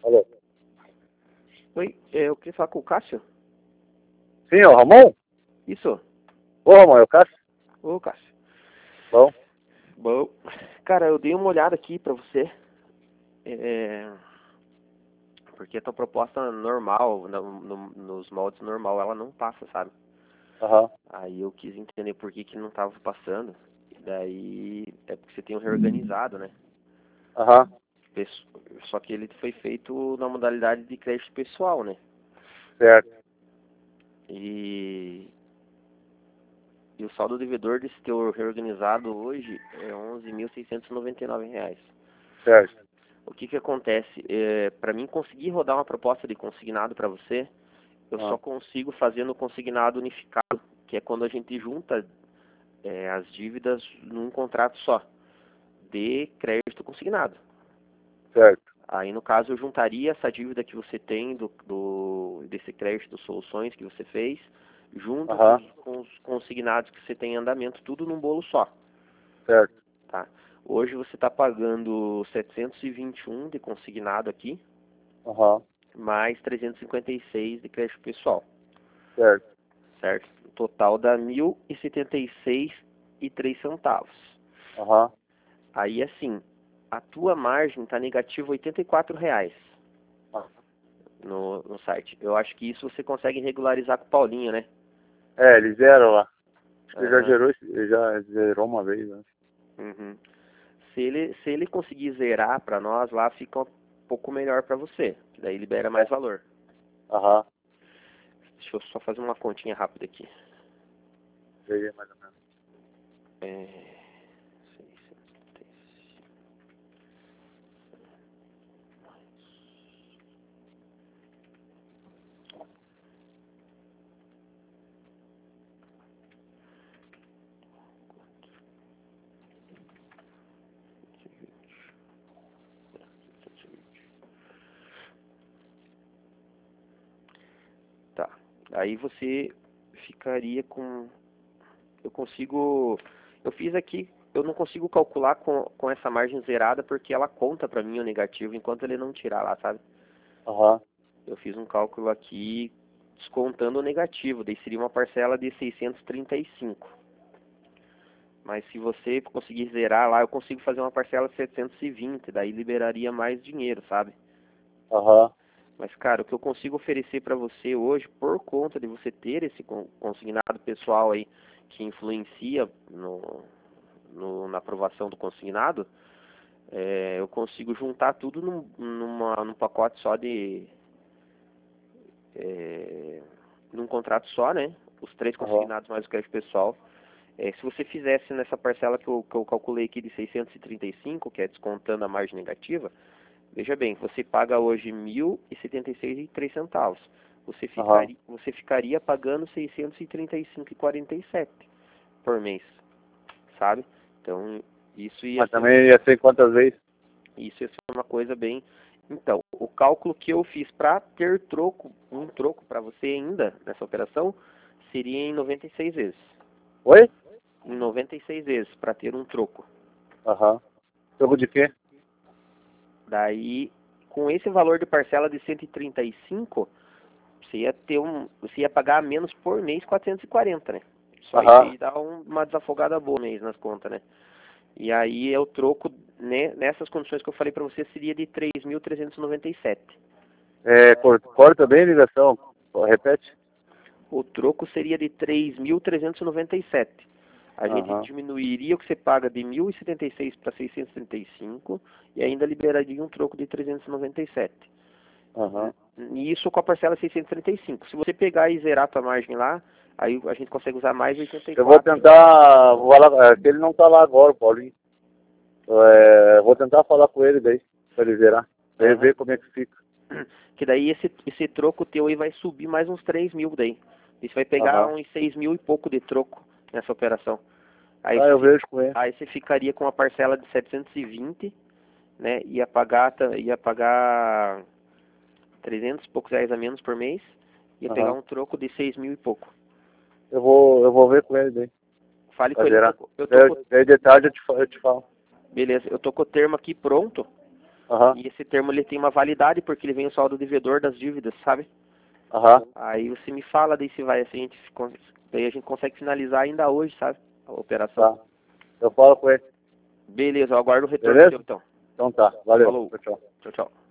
Alô? Oi, eu queria falar com o Cássio. Sim, é o Ramon? Isso. Ô, Ramon, é o Cássio? Ô, Cássio. Bom. Bom. Cara, eu dei uma olhada aqui pra você. Porque a tua proposta normal, nos moldes normal, ela não passa, sabe? Aham. Aí eu quis entender por que não tava passando. E daí é porque você tem um reorganizado, né? Aham. Só que ele foi feito na modalidade de crédito pessoal, né? Certo. E o saldo devedor desse teu reorganizado hoje é R$ 11.699. Certo. O que acontece? Para mim conseguir rodar uma proposta de consignado para você, eu só consigo fazer no consignado unificado, que é quando a gente junta as dívidas num contrato só, de crédito consignado. Certo. Aí, no caso, eu juntaria essa dívida que você tem desse crédito soluções que você fez, junto com os consignados que você tem em andamento, tudo num bolo só. Certo. Tá? Hoje você está pagando 721 de consignado aqui, mais 356 de crédito pessoal. Certo. Certo? O total dá 1.076,03 centavos. Aí, assim, a tua margem está negativa R$ 84 no site. Eu acho que isso você consegue regularizar com o Paulinho, né? É, eles zeram lá. Acho que já zerou uma vez, né? Uhum. Se ele conseguir zerar para nós lá, fica um pouco melhor para você. Que daí libera mais valor. Deixa eu só fazer uma continha rápida aqui. Seria mais ou menos. 635. Tá. Aí você ficaria com... Eu fiz aqui, eu não consigo calcular com essa margem zerada porque ela conta para mim o negativo enquanto ele não tirar lá, sabe? Eu fiz um cálculo aqui descontando o negativo, daí seria uma parcela de 635. Mas se você conseguir zerar lá, eu consigo fazer uma parcela de 720, daí liberaria mais dinheiro, sabe? Mas, cara, o que eu consigo oferecer para você hoje, por conta de você ter esse consignado pessoal aí, que influencia na aprovação do consignado, eu consigo juntar tudo num pacote só num contrato só, né? Os 3 consignados mais o crédito pessoal. Se você fizesse nessa parcela que eu calculei aqui de 635, que é descontando a margem negativa, veja bem, você paga hoje R$ 1.076,03. Você ficaria pagando R$ 635,47 por mês, sabe? Então, isso ia Mas também ia ser quantas vezes? Isso ia ser uma coisa bem... Então, o cálculo que eu fiz para ter um troco para você ainda nessa operação, seria em 96 vezes. Oi? Em 96 vezes, para ter um troco. Troco de quê? Daí, com esse valor de parcela de 135, você ia pagar menos por mês 440, né? Só isso aí dá uma desafogada boa mês nas contas, né? E aí o troco, né, nessas condições que eu falei para você, seria de 3.397. Corta bem a ligação. Repete. O troco seria de 3.397. A gente diminuiria o que você paga de 1.076 para 635 e ainda liberaria um troco de 397. E isso com a parcela 635. Se você pegar e zerar a tua margem lá, aí a gente consegue usar mais 84. Eu vou tentar falar, ele não tá lá agora, Paulinho. Vou tentar falar com ele daí, pra ele zerar. Pra ele ver como é que fica. Que daí esse troco teu aí vai subir mais uns 3 mil daí. E você vai pegar uns 6 mil e pouco de troco nessa operação. Aí eu vejo com ele. Aí você ficaria com uma parcela de 720, né? Ia pagar 300 e poucos reais a menos por mês. Ia pegar um troco de 6 mil e pouco. Eu vou ver com ele daí. Fale com ele. Daí de tarde eu te falo. Beleza, eu tô com o termo aqui pronto. E esse termo ele tem uma validade porque ele vem o saldo devedor das dívidas, sabe? Aí você me fala daí se vai assim, daí a gente consegue finalizar ainda hoje, sabe? A operação. Tá. Eu falo com ele. Beleza, eu aguardo o retorno seu então. Então tá, valeu. Falou. Tchau. Tchau, tchau.